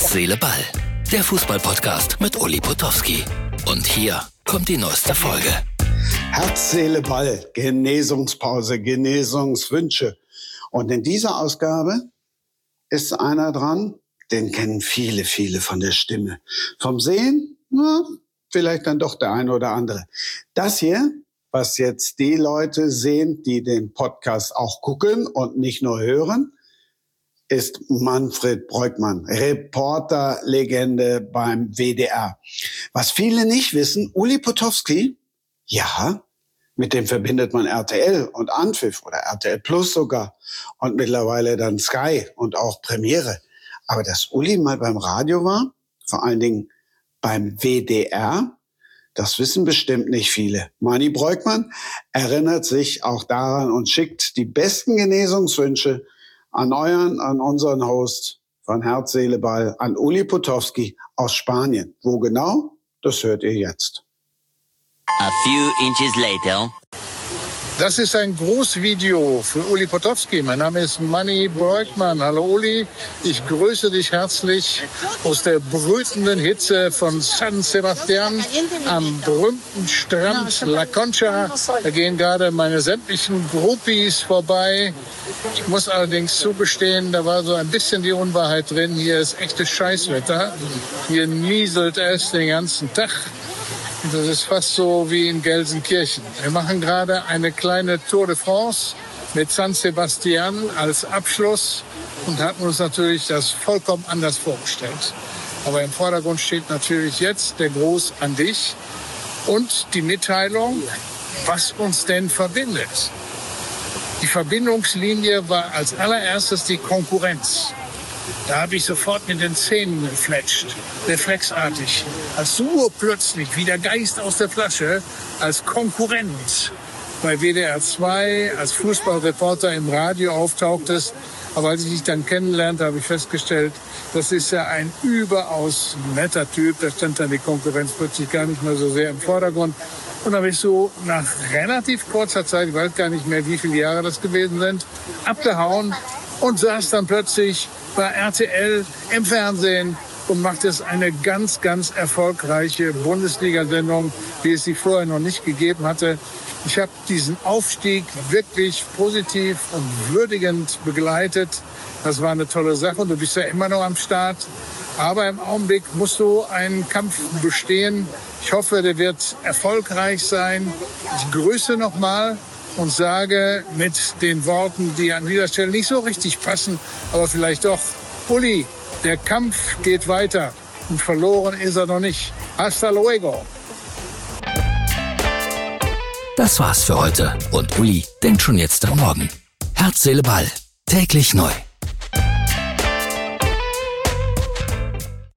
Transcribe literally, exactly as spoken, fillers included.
Herz, Seele, Ball. Der Fußball-Podcast mit Uli Potowski. Und hier kommt die neueste Folge. Herz, Seele, Ball. Genesungspause, Genesungswünsche. Und in dieser Ausgabe ist einer dran, den kennen viele, viele von der Stimme. Vom Sehen, na, vielleicht dann doch der eine oder andere. Das hier, was jetzt die Leute sehen, die den Podcast auch gucken und nicht nur hören, ist Manfred Breukmann, Reporterlegende beim W D R. Was viele nicht wissen, Uli Potowski, ja, mit dem verbindet man R T L und Anpfiff oder R T L Plus sogar und mittlerweile dann Sky und auch Premiere. Aber dass Uli mal beim Radio war, vor allen Dingen beim W D R, das wissen bestimmt nicht viele. Manni Breukmann erinnert sich auch daran und schickt die besten Genesungswünsche an euren, an unseren Host von Herz, Seele, Ball, an Uli Potowski aus Spanien. Wo genau? Das hört ihr jetzt. A few inches later. Das ist ein Großvideo für Uli Potowski. Mein Name ist Manni Breukmann. Hallo Uli, ich grüße dich herzlich aus der brütenden Hitze von San Sebastian am berühmten Strand La Concha. Da gehen gerade meine sämtlichen Groupies vorbei. Ich muss allerdings zugestehen, da war so ein bisschen die Unwahrheit drin. Hier ist echtes Scheißwetter. Hier nieselt es den ganzen Tag. Das ist fast so wie in Gelsenkirchen. Wir machen gerade eine kleine Tour de France mit San Sebastian als Abschluss und hatten uns natürlich das vollkommen anders vorgestellt. Aber im Vordergrund steht natürlich jetzt der Gruß an dich und die Mitteilung, was uns denn verbindet. Die Verbindungslinie war als allererstes die Konkurrenz. Da habe ich sofort mit den Zähnen gefletscht, reflexartig. Als du plötzlich wie der Geist aus der Flasche als Konkurrent bei W D R zwei, als Fußballreporter im Radio auftauchtest. Aber als ich dich dann kennenlernte, habe ich festgestellt, das ist ja ein überaus netter Typ. Da stand dann die Konkurrenz plötzlich gar nicht mehr so sehr im Vordergrund. Und da habe ich so nach relativ kurzer Zeit, ich weiß gar nicht mehr, wie viele Jahre das gewesen sind, abgehauen und saß dann plötzlich bei R T L im Fernsehen und macht es eine ganz, ganz erfolgreiche Bundesliga-Sendung, wie es sie vorher noch nicht gegeben hatte. Ich habe diesen Aufstieg wirklich positiv und würdigend begleitet. Das war eine tolle Sache und du bist ja immer noch am Start. Aber im Augenblick musst du einen Kampf bestehen. Ich hoffe, der wird erfolgreich sein. Ich grüße nochmal und sage mit den Worten, die an dieser Stelle nicht so richtig passen, aber vielleicht doch, Uli, der Kampf geht weiter und verloren ist er noch nicht. Hasta luego. Das war's für heute und Uli denkt schon jetzt am Morgen. Herz, Seele, Ball. Täglich neu.